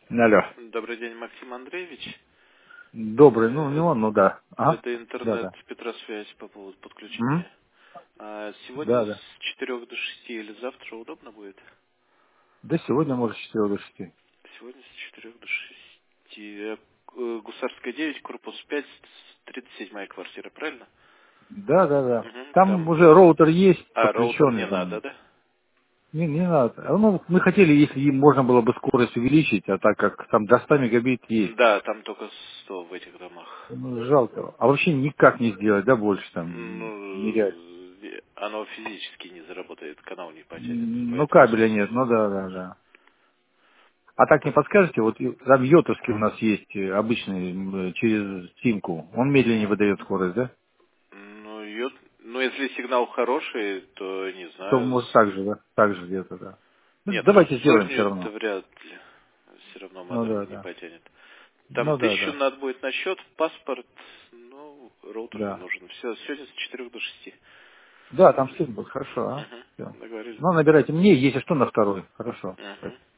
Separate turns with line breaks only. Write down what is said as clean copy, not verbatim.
Алло.
Добрый день, Максим Андреевич.
Добрый, ну не
Э,
он, ну да. Ага.
Это
Да,
интернет
да.
Петросвязь по поводу
М?
подключения. Сегодня
Да, да.
с 4 до 6 или завтра удобно будет?
Да сегодня может с 4 до 6.
Сегодня с 4 до 6. Гусарская 9, корпус 5, 37-я квартира, правильно?
Да, да, да.
Угу,
Там
там...
уже роутер есть,
роутер не
подключенный
надо,
там.
да?
Не надо. Ну, мы хотели, если им можно было бы скорость увеличить, а так как там до 100 мегабит есть.
Да, там только 100 в этих домах.
Ну, жалко. А вообще никак не сделать, да, больше там нереально.
Оно физически не заработает, канал не потянет,
Ну,
поэтому
кабеля
100
нет, ну
нельзя.
да, да, да. А так не подскажете, вот там йотовский у нас есть обычный через симку. Он медленнее выдает скорость, да?
Ну, если сигнал хороший, то не
То
знаю.
может так же, да? Так же где-то, да. Ну,
Нет,
давайте сделаем все
сотню-то
равно.
вряд ли. Все равно
Ну да,
модем не
да.
потянет. Там
Ну да,
1000
да.
надо будет на счет, паспорт, роутер не
Да.
нужен. Все, сегодня с 4 до 6.
Да, там сын будет, хорошо, а? Все.
Угу, договорились.
Ну, набирайте мне, если что, на второй. Хорошо.
Угу.